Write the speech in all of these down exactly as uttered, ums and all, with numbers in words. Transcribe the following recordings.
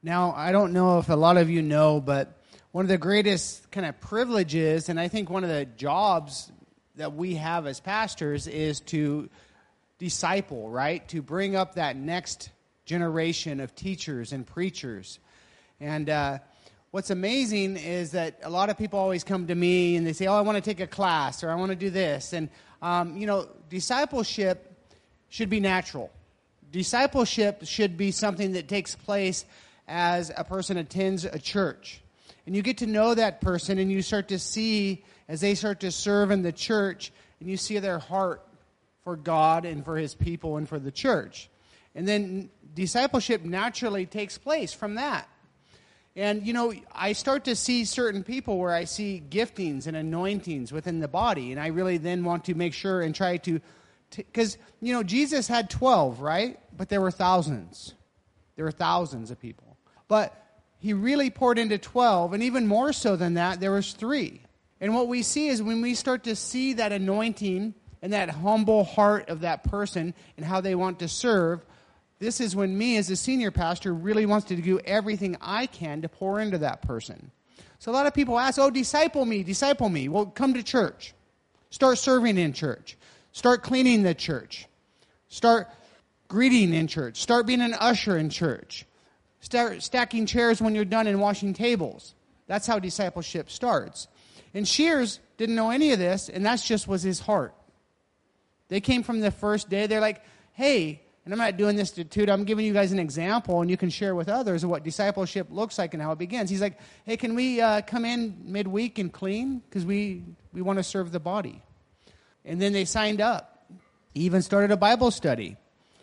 Now, I don't know if a lot of you know, but one of the greatest kind of privileges, and I think one of the jobs that we have as pastors is to disciple, right? To bring up that next generation of teachers and preachers. And uh, what's amazing is that a lot of people always come to me and they say, oh, I want to take a class, or I want to do this. And, um, you know, discipleship should be natural. Discipleship should be something that takes place as a person attends a church. And you get to know that person, and you start to see, as they start to serve in the church, and you see their heart for God and for His people and for the church. And then discipleship naturally takes place from that. And, you know, I start to see certain people where I see giftings and anointings within the body, and I really then want to make sure and try to, because, you know, Jesus had twelve, right? But there were thousands. There were thousands of people. But He really poured into twelve, and even more so than that, there was three. And what we see is when we start to see that anointing and that humble heart of that person and how they want to serve, this is when me as a senior pastor really wants to do everything I can to pour into that person. So a lot of people ask, oh, disciple me, disciple me. Well, come to church. Start serving in church. Start cleaning the church. Start greeting in church. Start being an usher in church. Start stacking chairs when you're done and washing tables. That's how discipleship starts. And Shears didn't know any of this, and that's just was his heart. They came from the first day. They're like, hey, and I'm not doing this to toot. I'm giving you guys an example, and you can share with others of what discipleship looks like and how it begins. He's like, hey, can we uh, come in midweek and clean? Because we, we want to serve the body. And then they signed up. He even started a Bible study.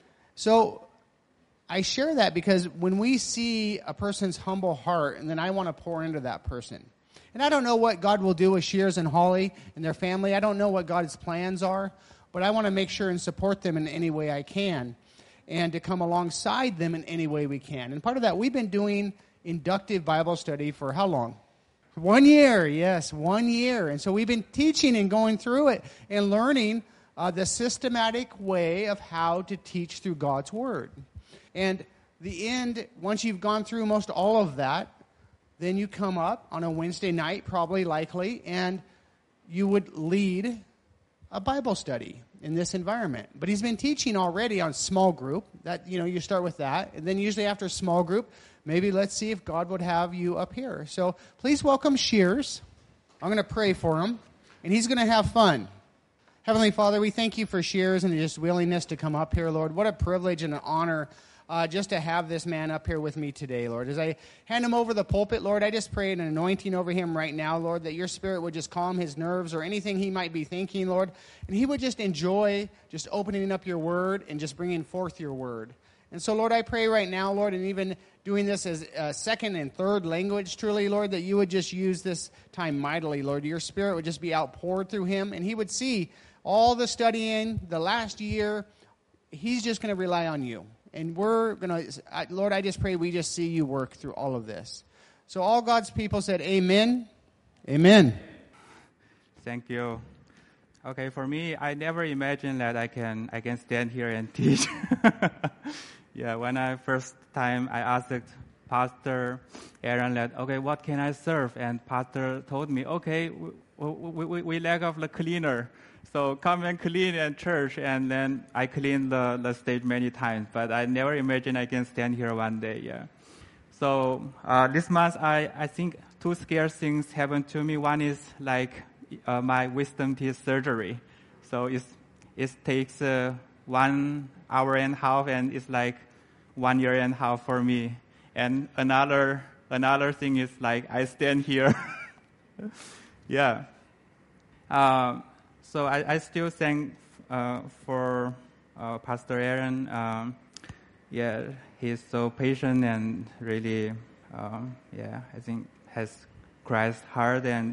So I share that because when we see a person's humble heart, and then I want to pour into that person. And I don't know what God will do with Shears and Holly and their family. I don't know what God's plans are, but I want to make sure and support them in any way I can and to come alongside them in any way we can. And part of that, we've been doing inductive Bible study for how long? One year, yes, one year. And so we've been teaching and going through it and learning uh, the systematic way of how to teach through God's Word. And the end, once you've gone through most all of that, then you come up on a Wednesday night, probably likely, and you would lead a Bible study in this environment. But he's been teaching already on small group. That, you know, you start with that. And then usually after small group, maybe let's see if God would have you up here. So please welcome Shears. I'm going to pray for him, and he's going to have fun. Heavenly Father, we thank you for Shears and his willingness to come up here, Lord. What a privilege and an honor Uh, just to have this man up here with me today, Lord. As I hand him over the pulpit, Lord, I just pray an anointing over him right now, Lord, that your Spirit would just calm his nerves or anything he might be thinking, Lord, and he would just enjoy just opening up your word and just bringing forth your word. And so, Lord, I pray right now, Lord, and even doing this as a second and third language, truly, Lord, that you would just use this time mightily, Lord. Your Spirit would just be outpoured through him, and he would see all the studying, the last year. He's just going to rely on you. And we're going to, Lord, I just pray we just see you work through all of this. So all God's people said, amen. Amen. Thank you. Okay, for me, I never imagined that I can I can stand here and teach. Yeah, when I first time I asked Pastor Aaron that, okay, what can I serve? And Pastor told me, okay, we, we, we, we lack of the cleaner. So come and clean at church, and then I clean the, the stage many times, but I never imagined I can stand here one day, yeah. So uh, this month, I, I think two scary things happened to me. One is like uh, my wisdom teeth surgery. So it's, it takes uh, one hour and a half, and it's like one year and a half for me. And another another thing is like I stand here. Yeah. Um, So I, I still thank uh, for uh, Pastor Aaron. Um, yeah, he's so patient and really, um, yeah, I think has Christ's heart, and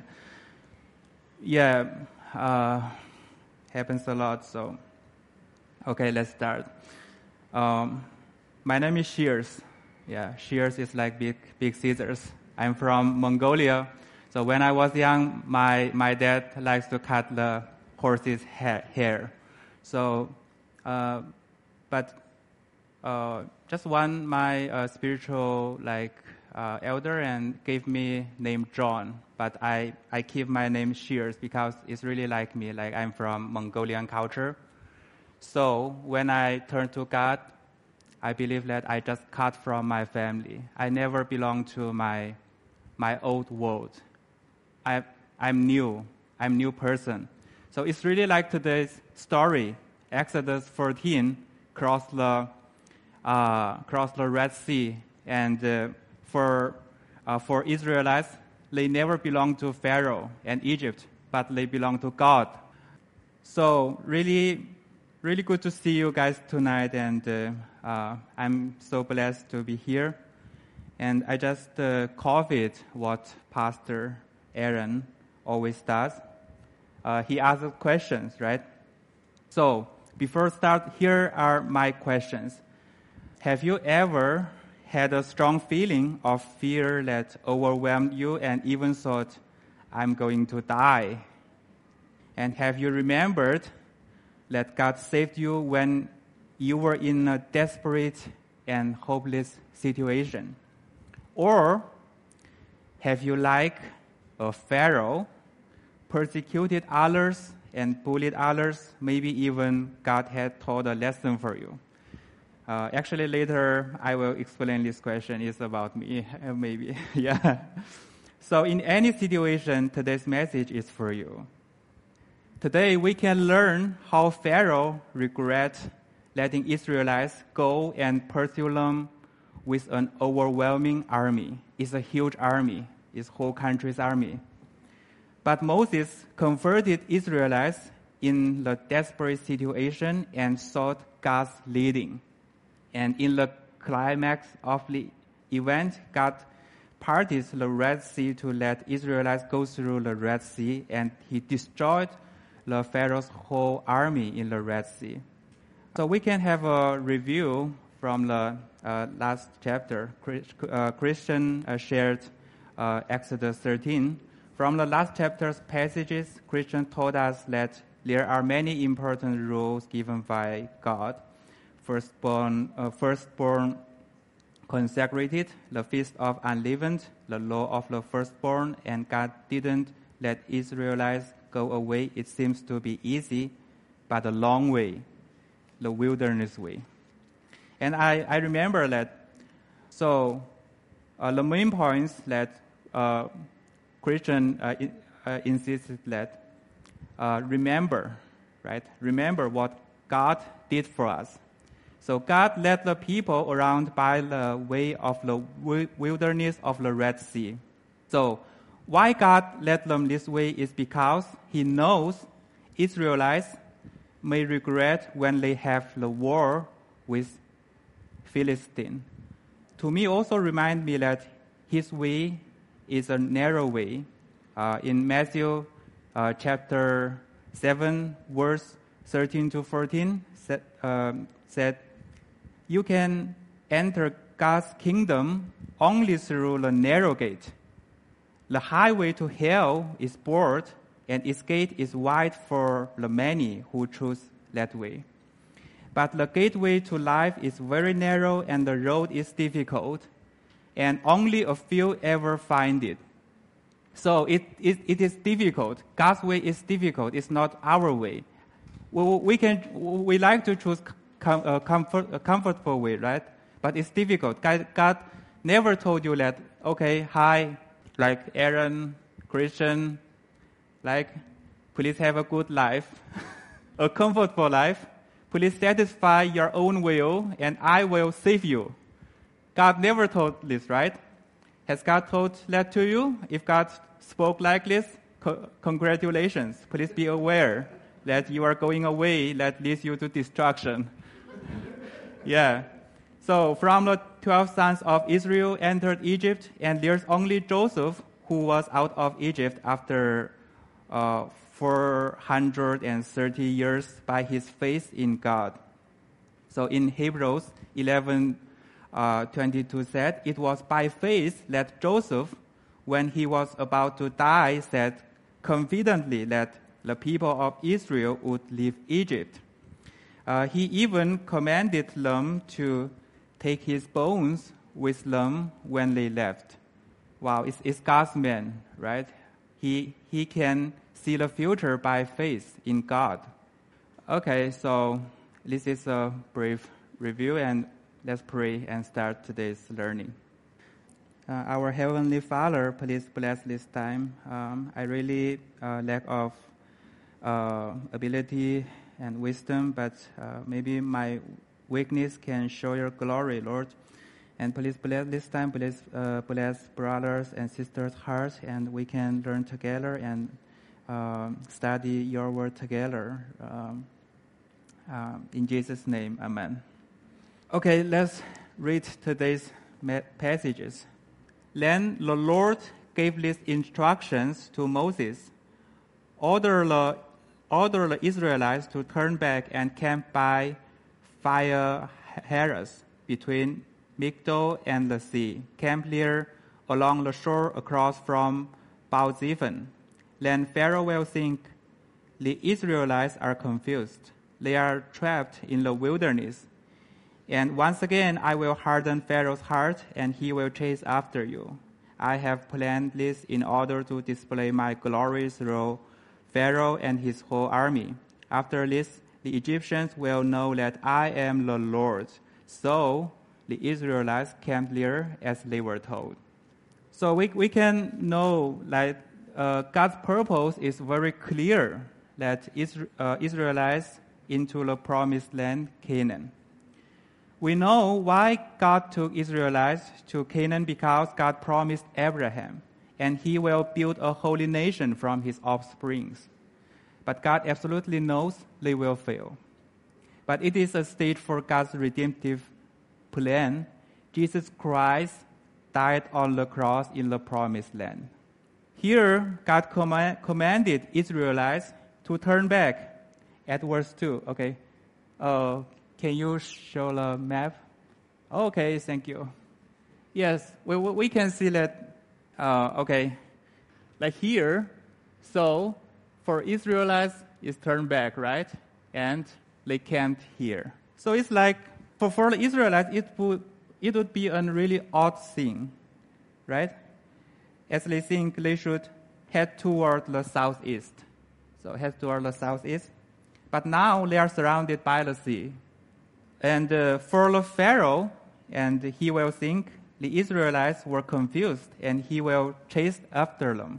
yeah, uh, happens a lot. So, okay, let's start. Um, my name is Shears. Yeah, Shears is like big big scissors. I'm from Mongolia. So when I was young, my my dad likes to cut the horse's hair. So, uh, but uh, just one my uh, spiritual like uh, elder and gave me name John, but I, I keep my name Shears because it's really like me, like I'm from Mongolian culture. So when I turn to God, I believe that I just cut from my family. I never belong to my my old world. I, I'm new. I'm new person. So it's really like today's story. Exodus fourteen, cross the uh, cross the Red Sea, and uh, for uh, for Israelites, they never belong to Pharaoh and Egypt, but they belong to God. So really, really good to see you guys tonight, and uh, uh, I'm so blessed to be here. And I just uh, copied what Pastor Aaron always does. Uh, he asks questions, right? So before start, here are my questions. Have you ever had a strong feeling of fear that overwhelmed you and even thought, I'm going to die? And have you remembered that God saved you when you were in a desperate and hopeless situation? Or have you, like a Pharaoh, persecuted others and bullied others? Maybe even God had taught a lesson for you. Uh, actually, later I will explain this question. It's about me, maybe. Yeah. So in any situation, today's message is for you. Today we can learn how Pharaoh regret letting Israelites go and pursue them with an overwhelming army. It's a huge army. It's whole country's army. But Moses converted Israelites in the desperate situation and sought God's leading. And in the climax of the event, God parted the Red Sea to let Israelites go through the Red Sea, and he destroyed the Pharaoh's whole army in the Red Sea. So we can have a review from the uh, last chapter. Uh, Christian uh, shared uh, Exodus thirteen. From the last chapter's passages, Christian told us that there are many important rules given by God. Firstborn, uh, firstborn consecrated, the feast of unleavened, the law of the firstborn, and God didn't let Israelites go away. It seems to be easy, but a long way, the wilderness way. And I, I remember that, so uh, the main points that uh, Christian uh, in, uh, insisted that uh, remember, right? Remember what God did for us. So God led the people around by the way of the wilderness of the Red Sea. So why God led them this way is because he knows Israelites may regret when they have the war with Philistine. To me also remind me that his way is a narrow way. Uh, in Matthew uh, chapter seven, verse thirteen to fourteen, said, um, said, you can enter God's kingdom only through the narrow gate. The highway to hell is broad, and its gate is wide for the many who choose that way. But the gateway to life is very narrow, and the road is difficult, and only a few ever find it. So it, it, it is difficult. God's way is difficult. It's not our way. We, we can we like to choose com, uh, comfort, a comfortable way, right? But it's difficult. God, God never told you that, okay, hi, like Aaron, Christian, like, please have a good life, a comfortable life. Please satisfy your own will, and I will save you. God never told this, right? Has God told that to you? If God spoke like this, co- congratulations. Please be aware that you are going away that leads you to destruction. Yeah. So from the twelve sons of Israel entered Egypt, and there's only Joseph who was out of Egypt after uh, four hundred thirty years by his faith in God. So in Hebrews eleven uh, twenty-two said, it was by faith that Joseph, when he was about to die, said confidently that the people of Israel would leave Egypt. Uh, he even commanded them to take his bones with them when they left. Wow, it's, it's God's man, right? He, he can see the future by faith in God. Okay, so this is a brief review, and let's pray and start today's learning. Uh, our Heavenly Father, please bless this time. Um, I really uh, lack of uh, ability and wisdom, but uh, maybe my weakness can show your glory, Lord. And please bless this time, please uh, bless brothers and sisters' hearts, and we can learn together and um, study your word together. Um, uh, in Jesus' name, amen. Okay, let's read today's passages. Then the Lord gave these instructions to Moses. Order the, order the Israelites to turn back and camp by Fire Heres between Migdol and the sea. Camp there along the shore across from Baal-zephon. Then Pharaoh will think the Israelites are confused. They are trapped in the wilderness. And once again, I will harden Pharaoh's heart, and he will chase after you. I have planned this in order to display my glory through Pharaoh and his whole army. After this, the Egyptians will know that I am the Lord. So the Israelites camped there as they were told. So we, we can know that uh, God's purpose is very clear, that Isra- uh, Israelites into the promised land, Canaan. We know why God took Israelites to Canaan, because God promised Abraham, and he will build a holy nation from his offsprings. But God absolutely knows they will fail. But it is a stage for God's redemptive plan. Jesus Christ died on the cross in the promised land. Here, God command, commanded Israelites to turn back at verse two. Okay. Uh, Can you show the map? Okay, thank you. Yes, we, we can see that, uh, okay, like here, so for Israelites, it's turned back, right? And they camped here. So it's like, for, for the Israelites, it would, it would be a really odd thing, right? As they think they should head toward the southeast. So head toward the southeast. But now they are surrounded by the sea. And uh, for the Pharaoh, and he will think the Israelites were confused, and he will chase after them.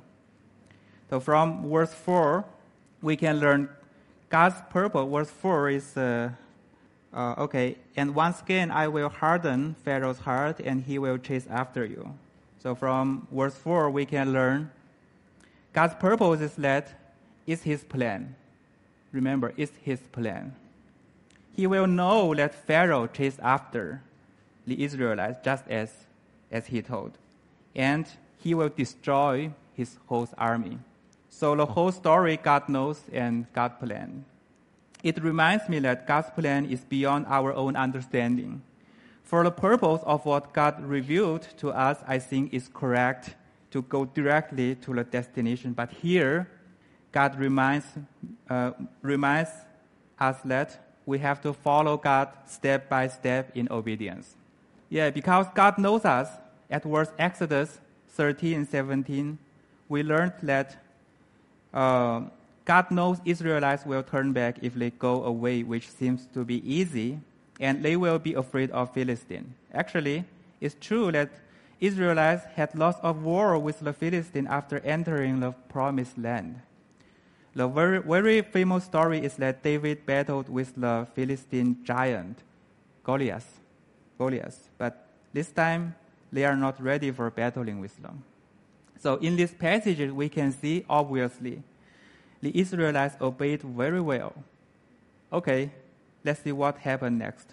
So from verse four, we can learn God's purpose. Verse four is, uh, uh, okay, and once again I will harden Pharaoh's heart, and he will chase after you. So from verse four, we can learn God's purpose is that it's his plan. Remember, it's his plan. He will know that Pharaoh chased after the Israelites just as, as he told. And he will destroy his whole army. So the whole story God knows and God planned. It reminds me that God's plan is beyond our own understanding. For the purpose of what God revealed to us, I think is correct to go directly to the destination. But here, God reminds, uh, reminds us that we have to follow God step by step in obedience. Yeah, because God knows us. At verse Exodus thirteen and seventeen, we learned that uh, God knows Israelites will turn back if they go away, which seems to be easy, and they will be afraid of Philistine. Actually, it's true that Israelites had lots of war with the Philistine after entering the promised land. The very, very famous story is that David battled with the Philistine giant, Goliath. Goliath. But this time, they are not ready for battling with them. So in this passage, we can see, obviously, the Israelites obeyed very well. Okay, let's see what happened next.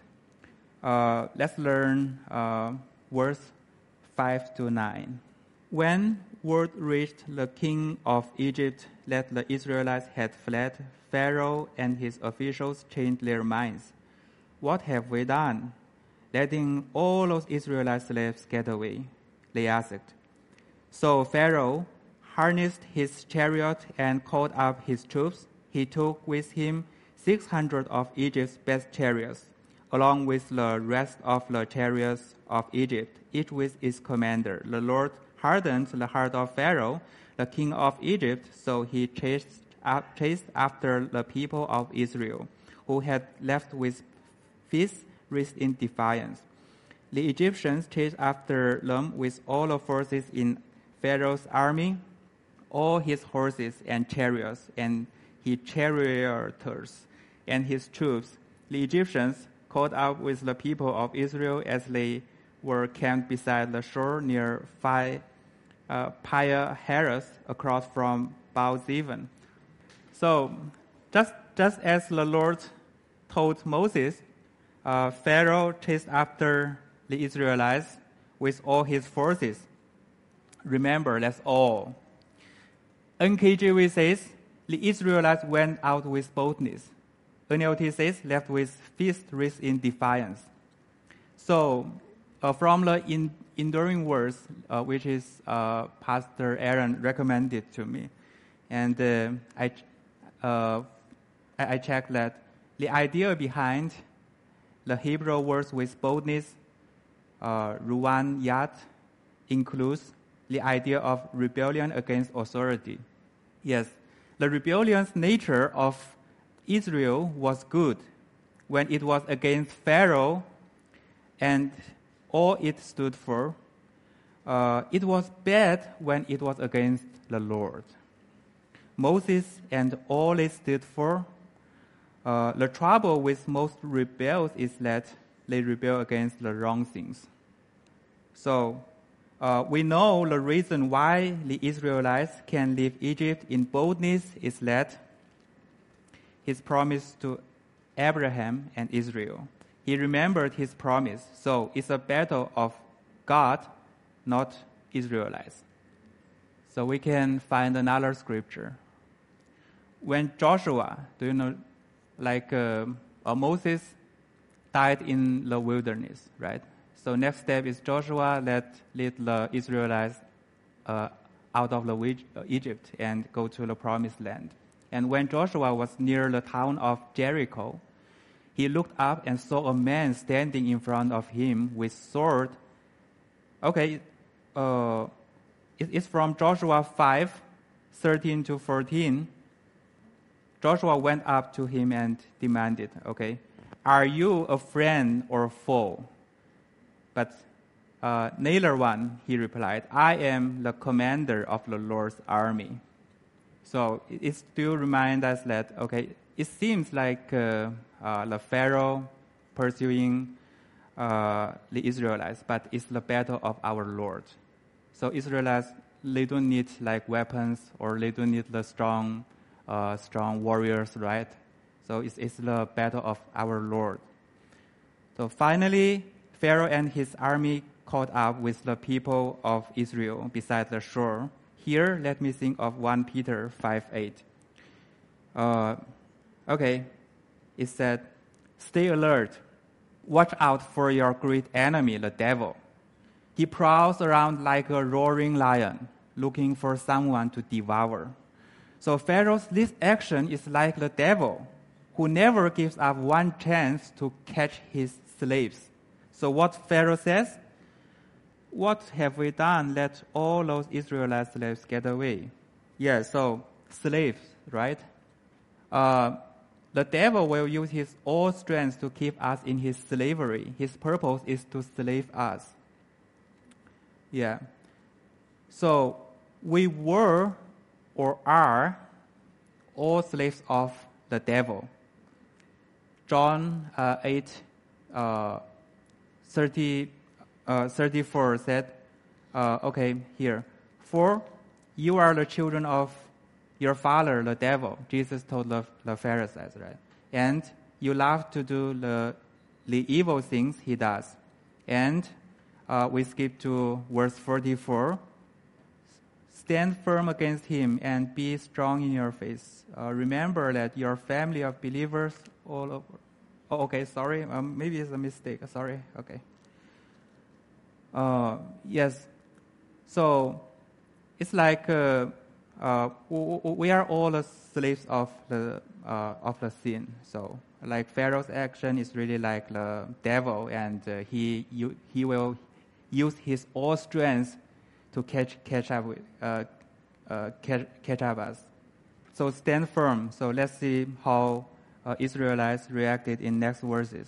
Uh, let's learn uh, verse five to nine. When word reached the king of Egypt that the Israelites had fled, Pharaoh and his officials changed their minds. What have we done? Letting all those Israelite slaves get away, they asked. So Pharaoh harnessed his chariot and called up his troops. He took with him six hundred of Egypt's best chariots, along with the rest of the chariots of Egypt, each with its commander. The Lord hardened the heart of Pharaoh, the king of Egypt, so he chased, up, chased after the people of Israel, who had left with fists raised in defiance. The Egyptians chased after them with all the forces in Pharaoh's army, all his horses and chariots, and his charioteers and his troops. The Egyptians caught up with the people of Israel as they were camped beside the shore near Phi, uh, Pi-hahiroth, across from Baal-zephon. So, just just as the Lord told Moses, uh, Pharaoh chased after the Israelites with all his forces. Remember, that's all. N K J V says, the Israelites went out with boldness. N L T says, left with fists raised in defiance. So, uh, from the in, enduring words, uh, which is uh, Pastor Aaron recommended to me, and uh, I, uh, I checked that the idea behind the Hebrew words with boldness, uh, ruwan yad, includes the idea of rebellion against authority. Yes, the rebellious nature of Israel was good when it was against Pharaoh and all it stood for. Uh, it was bad when it was against the Lord. Moses and all it stood for. Uh, the trouble with most rebels is that they rebel against the wrong things. So, uh, we know the reason why the Israelites can leave Egypt in boldness is that his promise to Abraham and Israel. He remembered his promise. So, it's a battle of God, not Israelites. So, we can find another scripture. When Joshua, do you know, like uh, uh, Moses died in the wilderness, right? So next step is Joshua that lead the Israelites uh, out of the Egypt and go to the promised land. And when Joshua was near the town of Jericho, he looked up and saw a man standing in front of him with sword. Okay, uh, it, it's from Joshua five, thirteen to fourteen. Joshua went up to him and demanded, okay, are you a friend or a foe? But uh, neither one, he replied, I am the commander of the Lord's army. So it, it still reminds us that, okay, it seems like uh, uh, the Pharaoh pursuing uh, the Israelites, but it's the battle of our Lord. So Israelites, they don't need like weapons or they don't need the strong Uh, strong warriors, right? So it's, it's the battle of our Lord. So finally, Pharaoh and his army caught up with the people of Israel beside the shore. Here, let me think of First Peter five eight. Uh, okay, it said, stay alert. Watch out for your great enemy, the devil. He prowls around like a roaring lion, looking for someone to devour. So Pharaoh's this action is like the devil, who never gives up one chance to catch his slaves. So what Pharaoh says? What have we done? Let all those Israelite slaves get away. Yeah, so slaves, right? Uh, the devil will use his all strength to keep us in his slavery. His purpose is to slave us. Yeah. So we were or are all slaves of the devil. John uh, eight, uh, thirty, uh, thirty-four said, uh, okay, here, for you are the children of your father, the devil, Jesus told the, the Pharisees, right? And you love to do the, the evil things he does. And uh, we skip to verse forty-four. Stand firm against him and be strong in your faith. Uh, remember that your family of believers all over. Oh, okay, sorry. Um, maybe it's a mistake. Sorry. Okay. Uh, yes. So it's like uh, uh, we are all the slaves of the uh, of the sin. So, like Pharaoh's action is really like the devil, and uh, he you, he will use his all strength to catch catch up with uh, uh, catch, catch up us. So stand firm. So let's see how uh, Israelites reacted in next verses.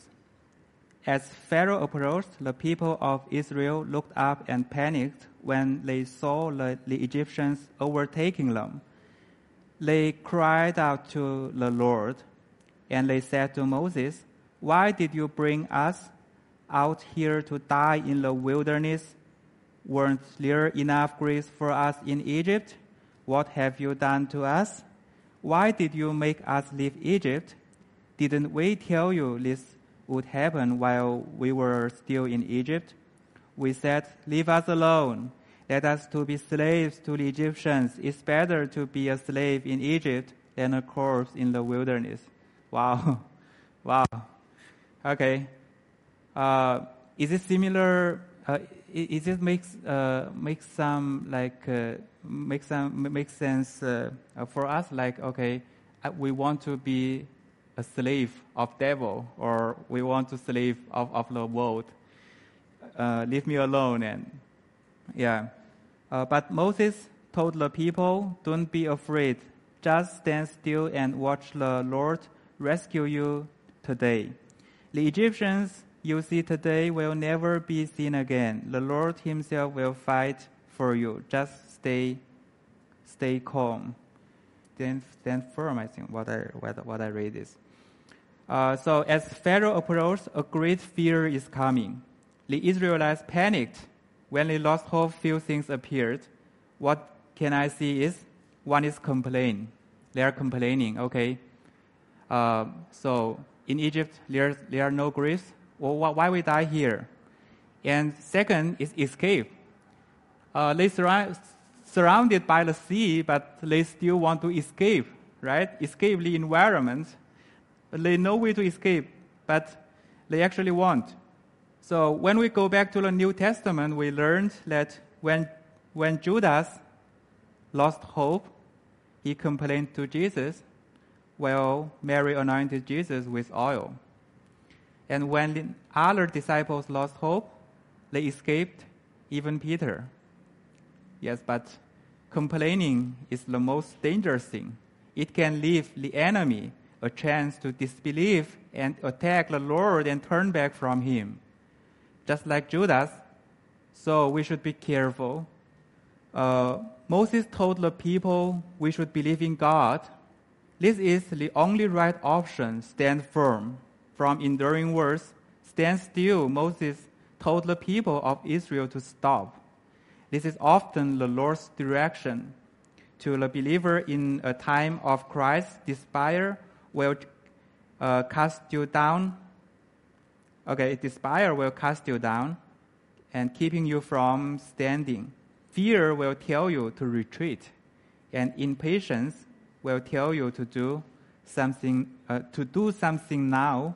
As Pharaoh approached, the people of Israel looked up and panicked when they saw the, the Egyptians overtaking them. They cried out to the Lord, and they said to Moses, "Why did you bring us out here to die in the wilderness? Weren't there enough grace for us in Egypt? What have you done to us? Why did you make us leave Egypt? Didn't we tell you this would happen while we were still in Egypt? We said, 'Leave us alone. Let us to be slaves to the Egyptians. It's better to be a slave in Egypt than a corpse in the wilderness.'" Wow. Wow. Okay. Uh, is it similar? Uh, is it makes uh, makes some like uh, makes some makes sense uh, for us? Like, okay, we want to be a slave of devil, or we want to slave of, of the world. Uh, leave me alone. And yeah, uh, but Moses told the people, "Don't be afraid. Just stand still and watch the Lord rescue you today. The Egyptians you see today will never be seen again. The Lord himself will fight for you. Just stay, stay calm. Stand, stand firm." I think what I what, what I read is. Uh, so as Pharaoh approached, a great fear is coming. The Israelites panicked when they lost hope. Few things appeared. What can I see is one is complain. They are complaining. Okay. Uh, so in Egypt there there are no graves. Well, why we die here? And second is escape. Uh, they surround, surrounded by the sea, but they still want to escape, right? Escape the environment. They know way to escape, but they actually want. So when we go back to the New Testament, we learned that when when Judas lost hope, he complained to Jesus, while Mary anointed Jesus with oil. And when the other disciples lost hope, they escaped, even Peter. Yes, but complaining is the most dangerous thing. It can leave the enemy a chance to disbelieve and attack the Lord and turn back from him. Just like Judas, so we should be careful. Uh, Moses told the people we should believe in God. This is the only right option. Stand firm. From enduring words, stand still, Moses told the people of Israel to stop. This is often the Lord's direction to the believer in a time of crisis. Despair will uh, cast you down. Okay, despair will cast you down and keeping you from standing. Fear will tell you to retreat, and impatience will tell you to do something uh, to do something now.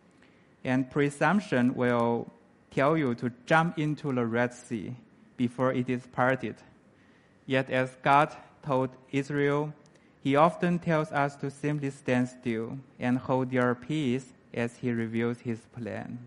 And presumption will tell you to jump into the Red Sea before it is parted. Yet as God told Israel, he often tells us to simply stand still and hold your peace as he reveals his plan.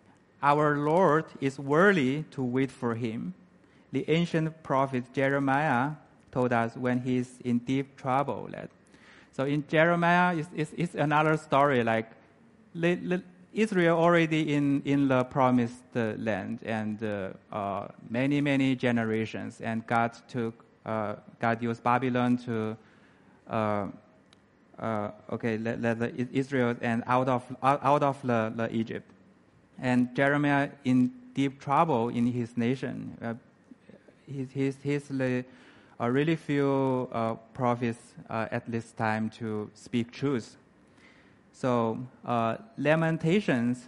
Our Lord is worthy to wait for him. The ancient prophet Jeremiah told us when he's in deep trouble. That, so in Jeremiah, it's, it's, it's another story like let, let, Israel already in, in the promised uh, land, and uh, uh, many, many generations. And God took, uh, God used Babylon to, uh, uh, okay, let, let the Israel and out of out, out of the, the Egypt. And Jeremiah in deep trouble in his nation. Uh, he's he's, he's the, uh, really few uh, prophets uh, at this time to speak truth. So, uh, Lamentations,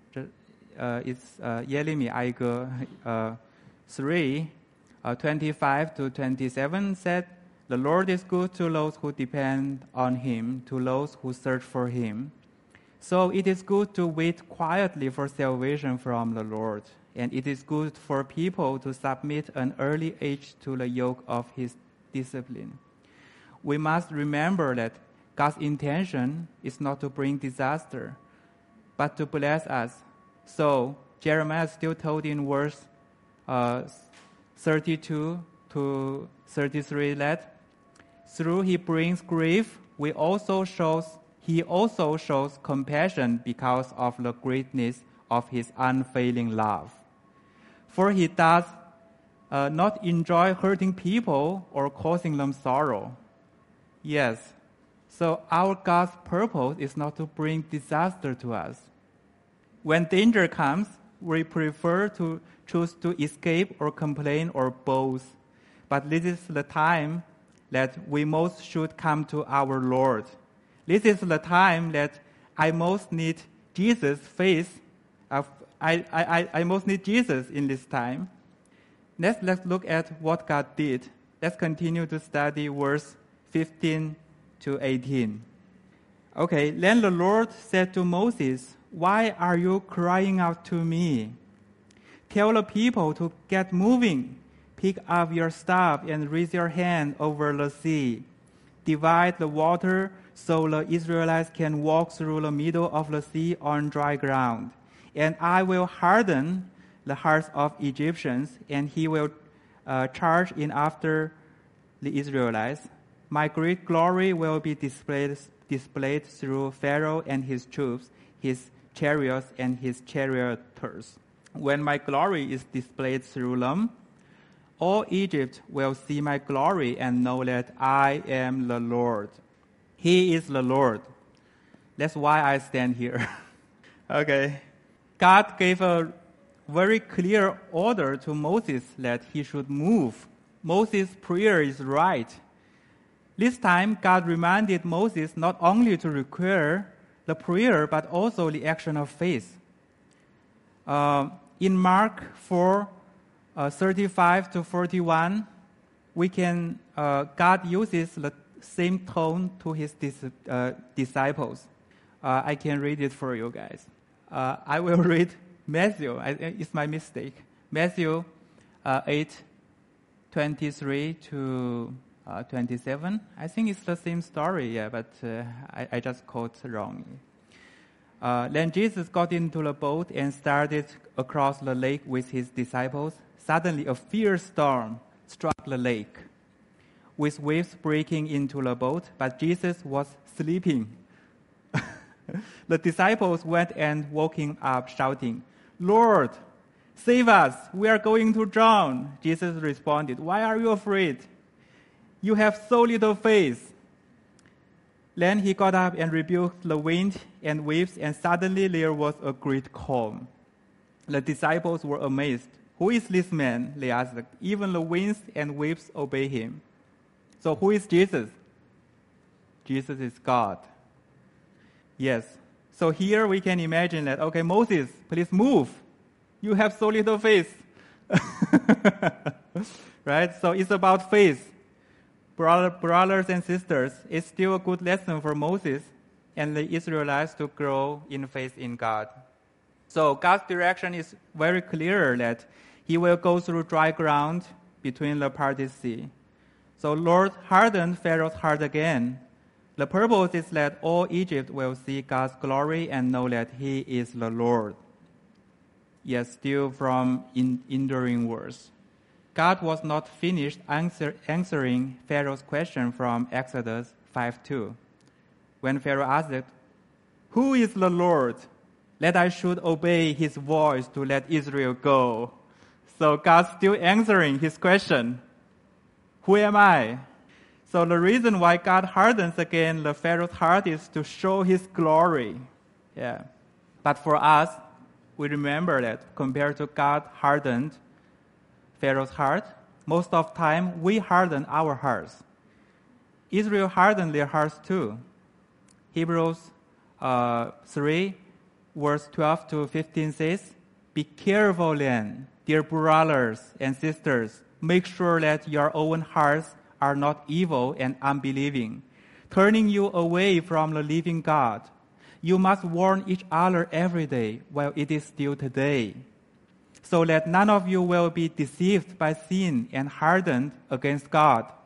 uh, it's uh, Yeremi Aiger uh, three, uh, twenty-five to twenty-seven said, "The Lord is good to those who depend on him, to those who search for him. So it is good to wait quietly for salvation from the Lord, and it is good for people to submit an early age to the yoke of his discipline." We must remember that God's intention is not to bring disaster, but to bless us. So Jeremiah still told in verse uh, thirty-two to thirty-three that through he brings grief, we also shows he also shows compassion because of the greatness of his unfailing love. For he does uh, not enjoy hurting people or causing them sorrow. Yes, so our God's purpose is not to bring disaster to us. When danger comes, we prefer to choose to escape or complain or boast. But this is the time that we most should come to our Lord. This is the time that I most need Jesus' face. Of, I, I, I most need Jesus in this time. Let's, let's look at what God did. Let's continue to study verse fifteen to eighteen. Okay, then the Lord said to Moses, "Why are you crying out to me? Tell the people to get moving. Pick up your staff and raise your hand over the sea. Divide the water so the Israelites can walk through the middle of the sea on dry ground. And I will harden the hearts of Egyptians, and he will uh, charge in after the Israelites. My great glory will be displayed, displayed through Pharaoh and his troops, his chariots and his charioteers. When my glory is displayed through them, all Egypt will see my glory and know that I am the Lord. He is the Lord. That's why I stand here." Okay. God gave a very clear order to Moses that he should move. Moses' prayer is right. This time, God reminded Moses not only to require the prayer, but also the action of faith. Uh, in Mark four, uh, thirty-five to forty-one, we can, uh, God uses the same tone to his dis- uh, disciples. Uh, I can read it for you guys. Uh, I will read Matthew. I, it's my mistake. Matthew uh, eight, twenty-three to uh, twenty-seven. I think it's the same story, yeah, but uh, I, I just quote wrong. Uh, then Jesus got into the boat and started across the lake with his disciples. Suddenly, a fierce storm struck the lake, with waves breaking into the boat, but Jesus was sleeping. The disciples went and woke him up, shouting, "Lord, save us! We are going to drown." Jesus responded, "Why are you afraid? You have so little faith." Then he got up and rebuked the wind and waves, and suddenly there was a great calm. The disciples were amazed. "Who is this man?" they asked. "Even the winds and waves obey him." So who is Jesus? Jesus is God. Yes. So here we can imagine that, okay, Moses, please move. You have so little faith. Right? So it's about faith. Brother, brothers and sisters, it's still a good lesson for Moses and the Israelites to grow in faith in God. So God's direction is very clear that he will go through dry ground between the parties sea. So Lord hardened Pharaoh's heart again. The purpose is that all Egypt will see God's glory and know that he is the Lord. Yes, still from in, enduring words. God was not finished answer, answering Pharaoh's question from Exodus five two. When Pharaoh asked, "Who is the Lord, that I should obey his voice to let Israel go?" So God's still answering his question. Who am I? So the reason why God hardens again the Pharaoh's heart is to show his glory. Yeah. But for us, we remember that compared to God hardened Pharaoh's heart, most of the time we harden our hearts. Israel hardened their hearts too. Hebrews uh, three, verse twelve to fifteen says, "Be careful then, dear brothers and sisters, make sure that your own hearts are not evil and unbelieving, turning you away from the living God. You must warn each other every day while it is still today, so that none of you will be deceived by sin and hardened against God.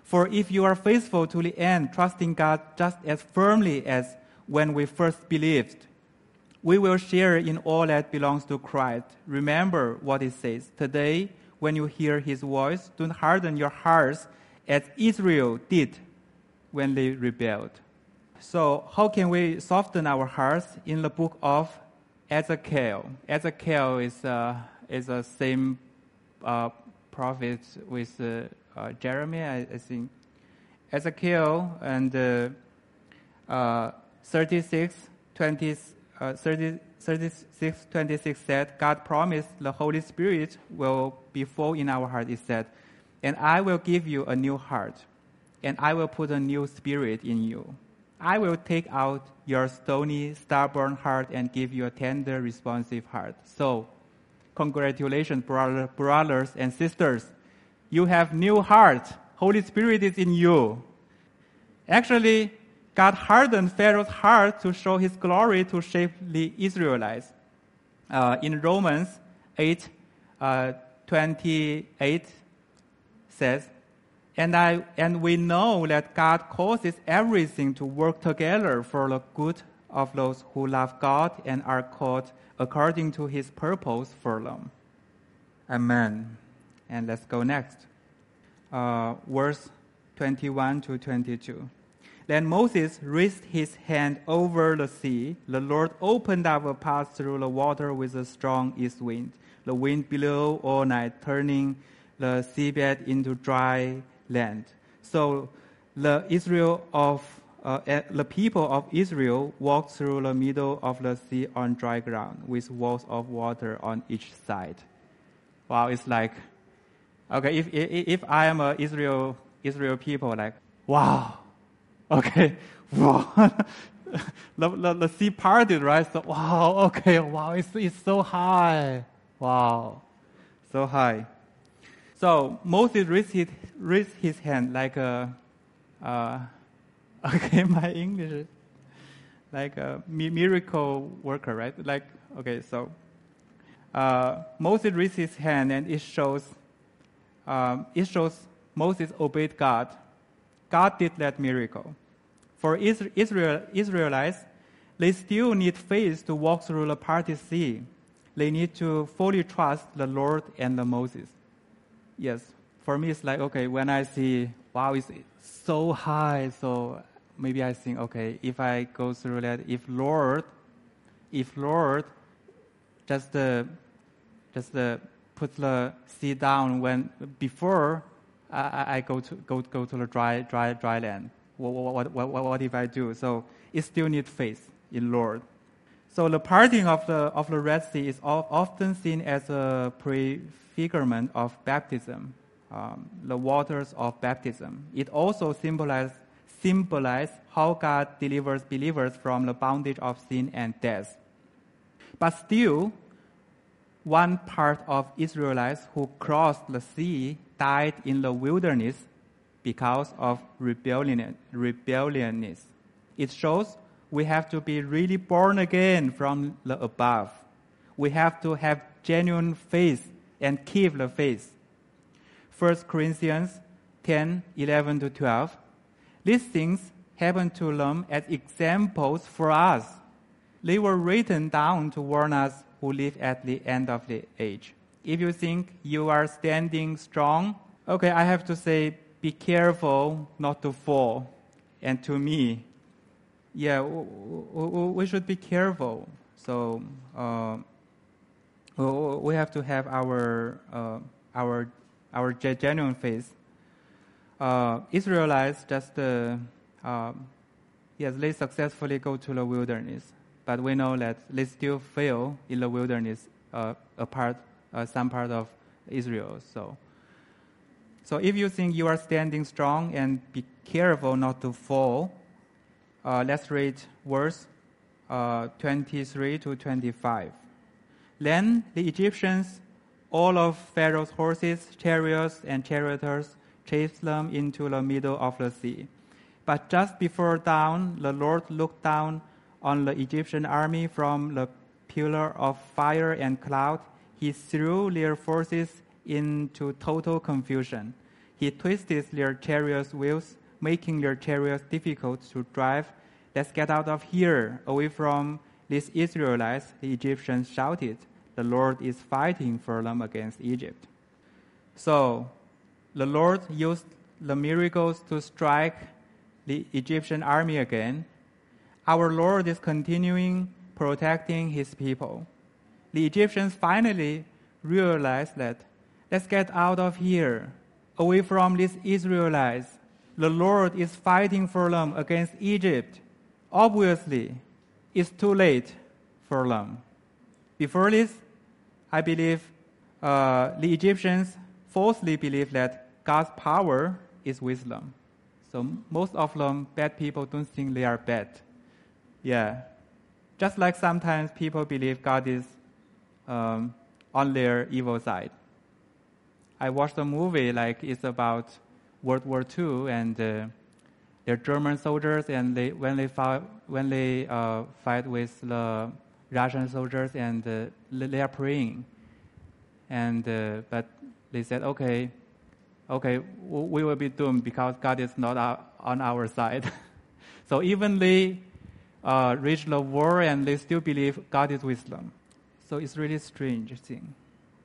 For if you are faithful to the end, trusting God just as firmly as when we first believed, we will share in all that belongs to Christ. Remember what it says. Today, when you hear his voice, don't harden your hearts as Israel did when they rebelled. So how can we soften our hearts? In the book of Ezekiel. Ezekiel is, uh, is the same uh, prophet with uh, uh, Jeremiah, I, I think. Ezekiel and uh, uh, thirty-six, twenty, uh, thirty, thirty-six, twenty-six said, God promised the Holy Spirit will be full in our heart. It said, and I will give you a new heart, and I will put a new spirit in you. I will take out your stony, stubborn heart and give you a tender, responsive heart. So, congratulations, brother, brothers and sisters. You have new heart. Holy Spirit is in you. Actually, God hardened Pharaoh's heart to show his glory to shape the Israelites. Uh, in Romans eight, uh, twenty-eight says, And I and we know that God causes everything to work together for the good of those who love God and are called according to his purpose for them. Amen. And let's go next. Uh, verse twenty-one to twenty-two. Then Moses raised his hand over the sea. The Lord opened up a path through the water with a strong east wind. The wind blew all night, turning the seabed into dry land. So the Israel of uh, the people of Israel walked through the middle of the sea on dry ground with walls of water on each side. Wow, it's like, okay, if if, if I am a Israel Israel people, like, wow, okay, wow, the, the the sea parted, right? So wow, okay, wow, it's it's so high, wow, so high. So Moses raised his, raised his hand like a, uh, okay, my English is like a miracle worker, right? Like, okay, so uh, Moses raised his hand, and it shows, um, it shows Moses obeyed God. God did that miracle. For Israel, Israelites, they still need faith to walk through the parted sea. They need to fully trust the Lord and the Moses. Yes, for me it's like, okay, when I see, wow, it's so high, so maybe I think, okay, if I go through that, if Lord, if Lord just uh, just uh, put the sea down when before I, I go to go go to the dry dry dry land, what what, what what what if I do? So it still needs faith in Lord. So the parting of the of the Red Sea is often seen as a prefigurement of baptism, um, the waters of baptism. It also symbolizes symbolize how God delivers believers from the bondage of sin and death. But still, one part of Israelites who crossed the sea died in the wilderness because of rebellion, rebelliousness. It shows we have to be really born again from the above. We have to have genuine faith and keep the faith. First Corinthians ten, eleven to twelve. These things happened to them as examples for us. They were written down to warn us who live at the end of the age. If you think you are standing strong, okay, I have to say, be careful not to fall. And to me, yeah, we should be careful. So uh, we have to have our uh, our our genuine faith. Uh, Israelites just uh, uh, yes, they successfully go to the wilderness, but we know that they still fail in the wilderness. Uh, a part, uh, some part of Israel. So, so if you think you are standing strong, and be careful not to fall. Uh, let's read verse uh, twenty-three to twenty-five. Then the Egyptians, all of Pharaoh's horses, chariots, and charioteers, chased them into the middle of the sea. But just before dawn, the Lord looked down on the Egyptian army from the pillar of fire and cloud. He threw their forces into total confusion. He twisted their chariots' wheels, making their chariots difficult to drive. Let's get out of here, away from these Israelites, the Egyptians shouted. The Lord is fighting for them against Egypt. So, the Lord used the miracles to strike the Egyptian army again. Our Lord is continuing protecting his people. The Egyptians finally realized that, let's get out of here, away from these Israelites. The Lord is fighting for them against Egypt. Obviously, it's too late for them. Before this, I believe uh, the Egyptians falsely believe that God's power is with them. So most of them, bad people, don't think they are bad. Yeah. Just like sometimes people believe God is um, on their evil side. I watched a movie like it's about World War Two, and uh, they're German soldiers, and they when they fight when they uh, fight with the Russian soldiers, and uh, they are praying, and uh, but they said, okay, okay, we will be doomed because God is not our, on our side. So even they uh, reach the war, and they still believe God is with them. So it's really strange thing.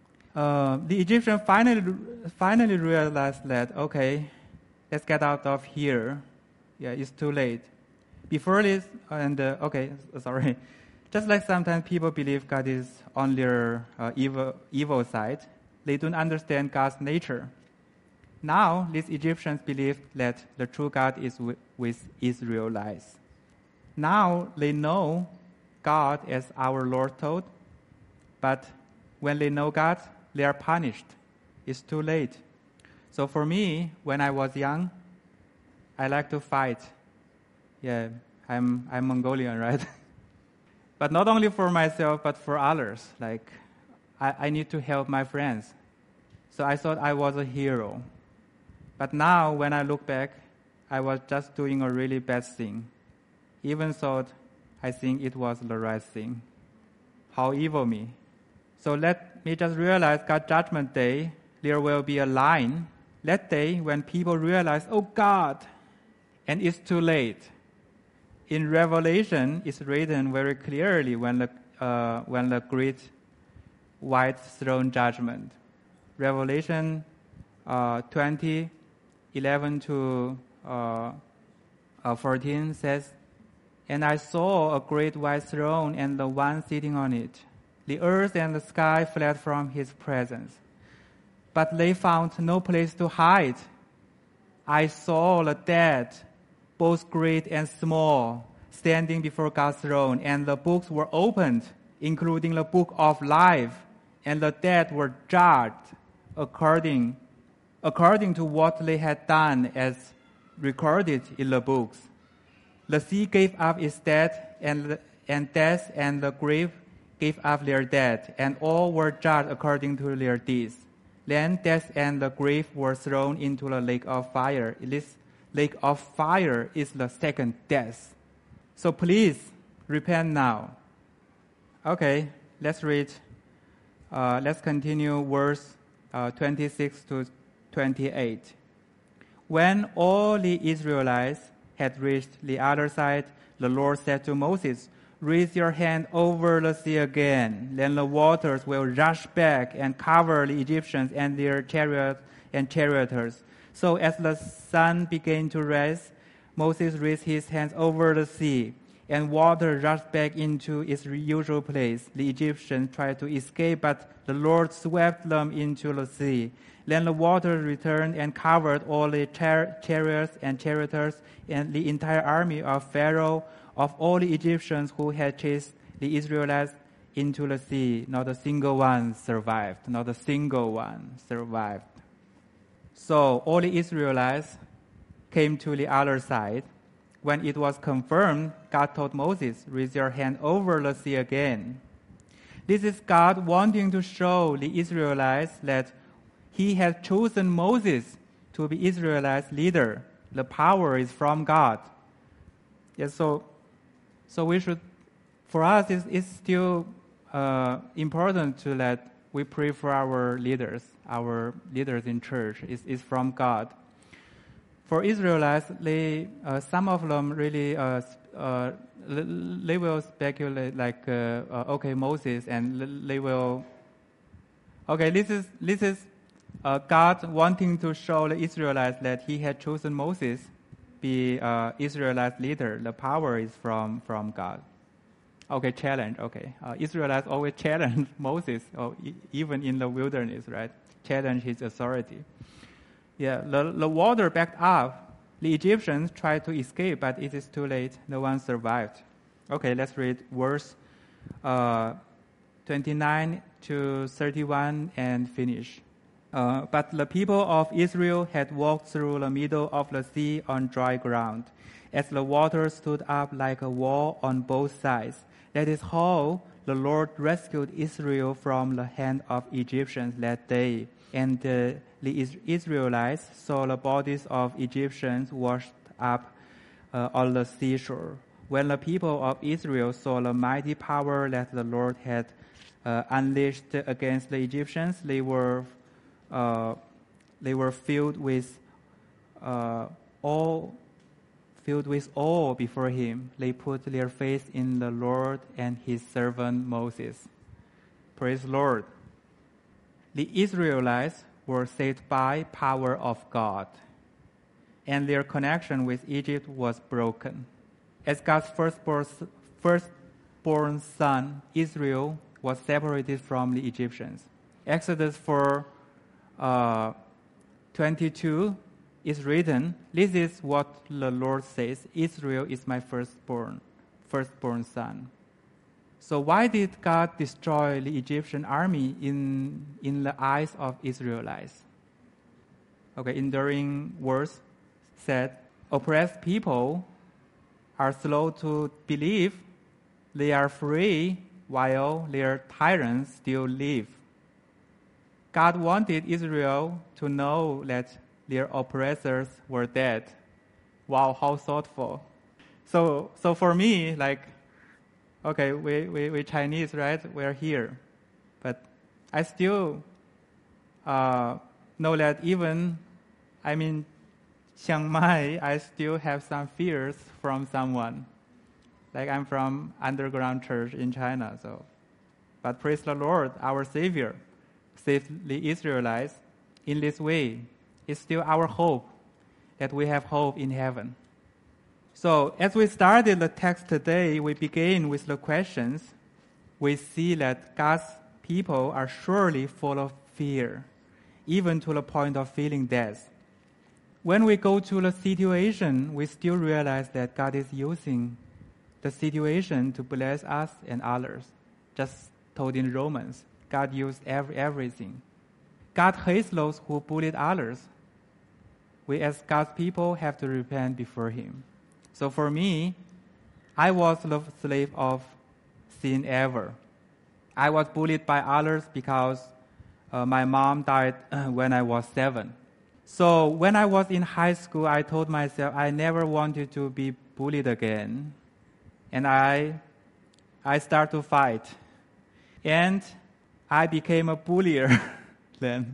Uh, the Egyptians finally finally realized that, okay, let's get out of here. Yeah, it's too late. Before this, and uh, okay, sorry. Just like sometimes people believe God is on their uh, evil evil side, they don't understand God's nature. Now, these Egyptians believe that the true God is with, with Israelites. Now they know God as our Lord told, but when they know God, they are punished. It's too late. So for me, when I was young, I like to fight. Yeah, I'm I'm Mongolian, right? But not only for myself, but for others. Like, I, I need to help my friends. So I thought I was a hero. But now, when I look back, I was just doing a really bad thing. Even thought, I think it was the right thing. How evil me. So let me just realize God's judgment day, there will be a line that day when people realize, oh God, and it's too late. In Revelation, it's written very clearly when the uh, when the great white throne judgment. Revelation uh, twenty, eleven to uh, uh, fourteen says, and I saw a great white throne and the one sitting on it. The earth and the sky fled from his presence, but they found no place to hide. I saw the dead, both great and small, standing before God's throne, and the books were opened, including the book of life, and the dead were judged according, according to what they had done as recorded in the books. The sea gave up its dead, and, and death and the grave gave up their dead, and all were judged according to their deeds. Then death and the grave were thrown into the lake of fire. This lake of fire is the second death. So please, repent now. Okay, let's read. Uh, let's continue verse uh, twenty-six to twenty-eight. When all the Israelites had reached the other side, the Lord said to Moses, raise your hand over the sea again. Then the waters will rush back and cover the Egyptians and their chariots and charioteers. So as the sun began to rise, Moses raised his hands over the sea, and water rushed back into its usual place. The Egyptians tried to escape, but the Lord swept them into the sea. Then the water returned and covered all the char- chariots and charioteers and the entire army of Pharaoh, of all the Egyptians who had chased the Israelites into the sea. Not a single one survived. Not a single one survived. So all the Israelites came to the other side. When it was confirmed, God told Moses, raise your hand over the sea again. This is God wanting to show the Israelites that he has chosen Moses to be Israelites' leader. The power is from God. Yes, so so we should, for us, it's, it's still uh, important to that we pray for our leaders. our leaders in church is, is from God. For Israelites, they, uh, some of them really, uh, uh, they will speculate like, uh, uh, okay, Moses, and they will, okay, this is, this is uh, God wanting to show the Israelites that he had chosen Moses be uh, Israelite leader. The power is from, from God. Okay, challenge, okay. Uh, Israelites always challenge Moses, or e- even in the wilderness, right? Challenge his authority. Yeah, the, the water backed up. The Egyptians tried to escape, but it is too late. No one survived. Okay, let's read verse uh, twenty-nine to thirty-one and finish. Uh, but the people of Israel had walked through the middle of the sea on dry ground, as the water stood up like a wall on both sides. That is how the Lord rescued Israel from the hand of Egyptians that day. And uh, the Israelites saw the bodies of Egyptians washed up uh, on the seashore. When the people of Israel saw the mighty power that the Lord had uh, unleashed against the Egyptians, they were uh, they were filled with uh, awe, filled with awe before Him. They put their faith in the Lord and His servant Moses. Praise the Lord. The Israelites were saved by power of God, and their connection with Egypt was broken. As God's firstborn, firstborn son, Israel was separated from the Egyptians. Exodus four uh, twenty-two is written, "This is what the Lord says, Israel is my firstborn, firstborn son." So why did God destroy the Egyptian army in, in the eyes of Israelites? Okay, enduring words said, oppressed people are slow to believe they are free while their tyrants still live. God wanted Israel to know that their oppressors were dead. Wow, how thoughtful. So, so for me, like, okay, we, we, we Chinese, right? We're here. But I still uh, know that even, I mean, Chiang Mai, I still have some fears from someone. Like I'm from underground church in China, so. But praise the Lord, our Savior saved the Israelites in this way. It's still our hope that we have hope in heaven. So as we started the text today, we begin with the questions. We see that God's people are surely full of fear, even to the point of feeling death. When we go to the situation, we still realize that God is using the situation to bless us and others. Just told in Romans, God used every, everything. God hates those who bullied others. We as God's people have to repent before Him. So for me, I was the slave of sin ever. I was bullied by others because uh, my mom died when I was seven. So when I was in high school, I told myself I never wanted to be bullied again. And I, I started to fight. And I became a bullier then.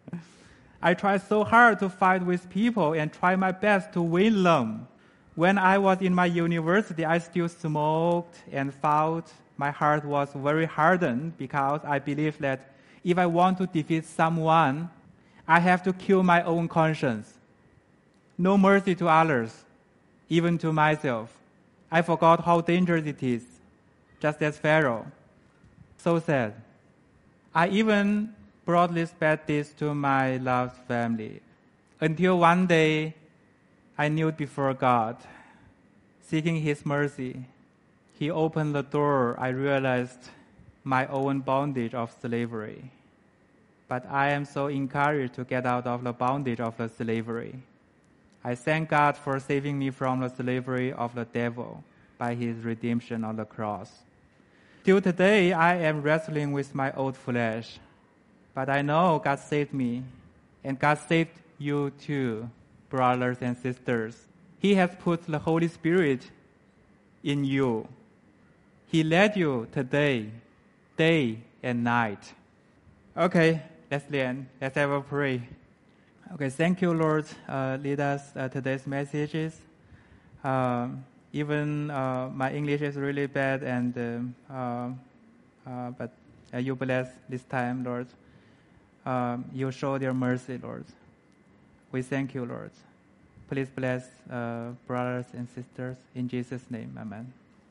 I tried so hard to fight with people and try my best to win them. When I was in my university, I still smoked and fought. My heart was very hardened because I believed that if I want to defeat someone, I have to kill my own conscience. No mercy to others, even to myself. I forgot how dangerous it is, just as Pharaoh. So sad. I even brought this bad deeds to my loved family. Until one day, I knelt before God, seeking His mercy. He opened the door. I realized my own bondage of slavery. But I am so encouraged to get out of the bondage of the slavery. I thank God for saving me from the slavery of the devil by His redemption on the cross. Till today, I am wrestling with my old flesh. But I know God saved me, and God saved you too, brothers and sisters. He has put the Holy Spirit in you. He led you today, day and night. Okay, let's learn. Let's have a pray. Okay, thank you, Lord. Uh, lead us uh, today's messages. Um, even uh, my English is really bad, and um, uh, uh, but uh, you bless this time, Lord. Um, you show your mercy, Lord. We thank you, Lord. Please bless uh, brothers and sisters in Jesus' name. Amen.